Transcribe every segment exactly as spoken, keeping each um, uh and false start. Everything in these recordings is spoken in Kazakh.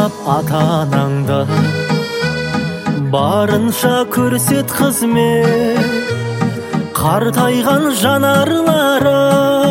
аялап ата-анаңды, барынша көрсет қызмет. Қартайған жанарлары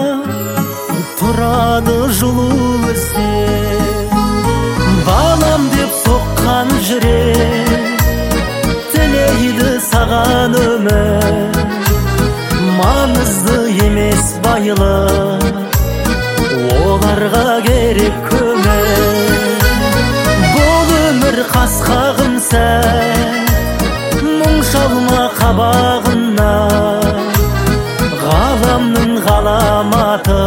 тұрады жылу іздеп. Балам деп соққан жүрек тілейді саған өмір. Маңызды емес байлық, оларға керек көмек. Бұл өмір қас-қағым сәт, мұң шалма қабағына. Ғаламның ғаламаты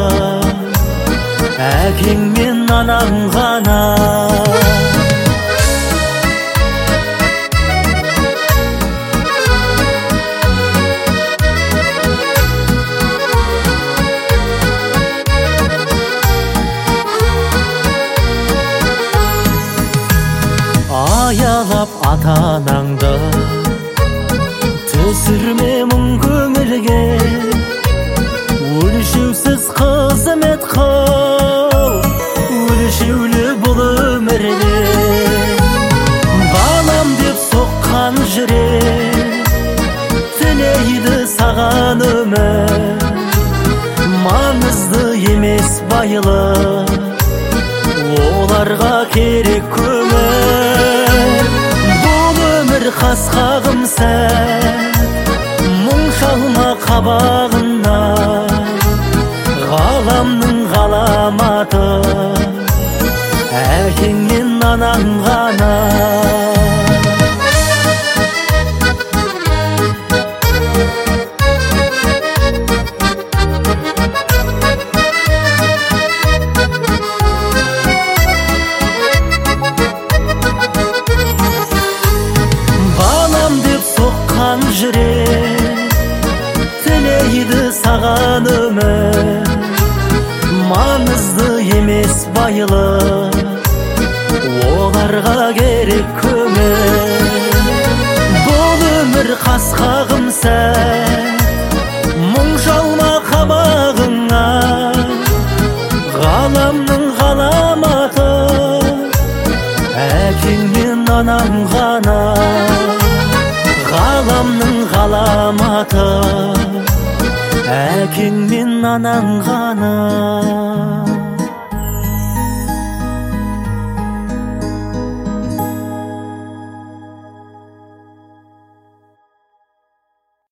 әкең мен анаң ғана. Аялап ата-анаңды, түсірме мұң көңілге. Өлшеусіз қызмет қыл, өлшеулі бұл өмірде. Балам деп соққан жүрек тілейді саған өмір. Маңызды емес байлық, оларға керек көмек. Бұл өмір қас-қағым сәт, мұң шалма қабағына. Ғаламның ғаламаты әкең мен анаң ғана. Жүрек тілейді саған өмір. Маңызды емес байлық, оларға керек көмек. Бұл өмір қас-қағым сәт, мұң шалма қабағыңа. Ғаламның ғаламаты әкең мен анаң ғана. Ғаламның ғаламаты әкең мен анаң ғана.